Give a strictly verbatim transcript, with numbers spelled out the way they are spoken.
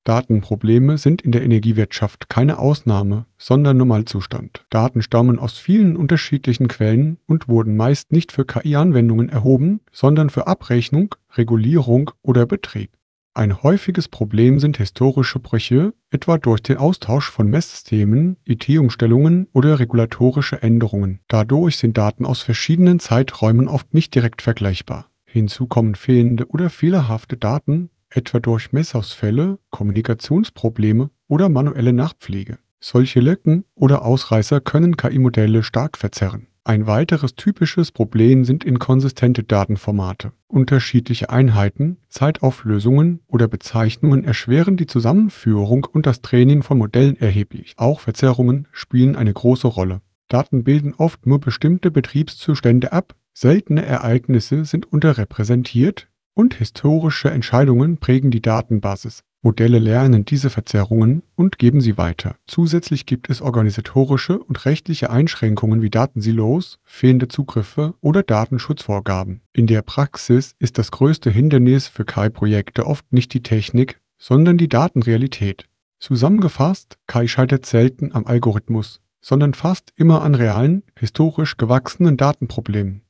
Datenprobleme sind in der Energiewirtschaft keine Ausnahme, sondern Normalzustand. Daten stammen aus vielen unterschiedlichen Quellen und wurden meist nicht für K I-Anwendungen erhoben, sondern für Abrechnung, Regulierung oder Betrieb. Ein häufiges Problem sind historische Brüche, etwa durch den Austausch von Messsystemen, I T-Umstellungen oder regulatorische Änderungen. Dadurch sind Daten aus verschiedenen Zeiträumen oft nicht direkt vergleichbar. Hinzu kommen fehlende oder fehlerhafte Daten, etwa durch Messausfälle, Kommunikationsprobleme oder manuelle Nachpflege. Solche Lücken oder Ausreißer können K I-Modelle stark verzerren. Ein weiteres typisches Problem sind inkonsistente Datenformate. Unterschiedliche Einheiten, Zeitauflösungen oder Bezeichnungen erschweren die Zusammenführung und das Training von Modellen erheblich. Auch Verzerrungen spielen eine große Rolle. Daten bilden oft nur bestimmte Betriebszustände ab, seltene Ereignisse sind unterrepräsentiert und historische Entscheidungen prägen die Datenbasis. Modelle lernen diese Verzerrungen und geben sie weiter. Zusätzlich gibt es organisatorische und rechtliche Einschränkungen wie Datensilos, fehlende Zugriffe oder Datenschutzvorgaben. In der Praxis ist das größte Hindernis für K I-Projekte oft nicht die Technik, sondern die Datenrealität. Zusammengefasst, K I scheitert selten am Algorithmus, sondern fast immer an realen, historisch gewachsenen Datenproblemen.